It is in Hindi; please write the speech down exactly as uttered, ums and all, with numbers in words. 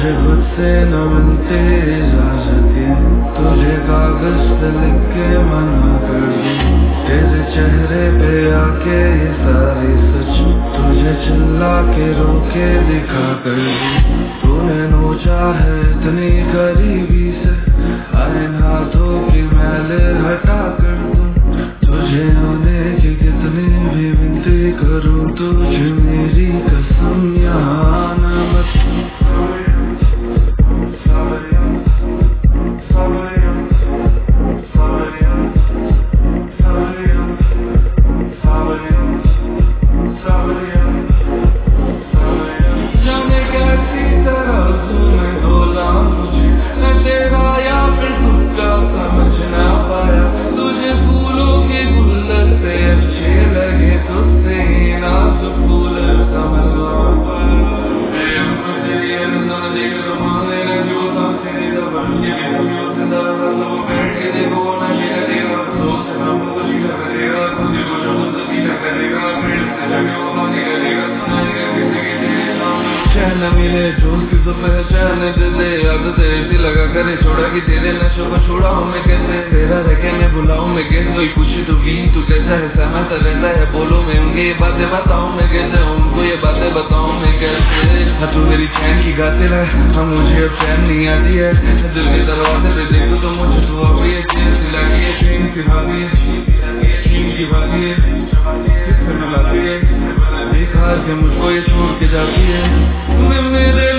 मुझे खुद से न मिलते इजाजत ये, तुझे कागज पे लिख के मना कर दी। तेरे चेहरे पे आके ये सारी सच तुझे चिल्ला के रोके दिखा कर दी। तूने नोचा है इतनी करीबी से, आए हाथों की मैले हटा कर दूं। तुझे होने की कितनी भी विनती करूं, तुझे मेरी कसम यहाँ आना मत। जाने कैसी तरह तूने बोला मुझे, मैं तेरा या फिर तुझका समझ ना पाया। तुझे फूलों के गुलदस्ते अच्छे लगे, तुझसे ही नाजुक फूल समझ चैन मिले दोस्त तो पहचान दे दे, याद तेरे सी लगा करे छोड़ा कि तेरे नशों को छोड़ा हूँ मैं कैसे। तेरा रह के मैं बुलाऊं मैं कैसे, कोई पूछे तो भी तू कैसा है, सहमत रहता है बोलो मैं उनके ये बातें बताऊं मैं कैसे, उनको ये बातें बताऊं मैं कैसे। हाँ तू मेरी चैन की गाते रह, हाँ मुझे अब चैन नहीं आती है। दिल के दरवाजे पे देखो तो मुझे तू अभी ये चैन सिलाती है, चैन सिलाती है, चैन की बाती है, किससे मिलाती है, बेकार के मुझको ये छोड़ के जाती है। मैं मेरे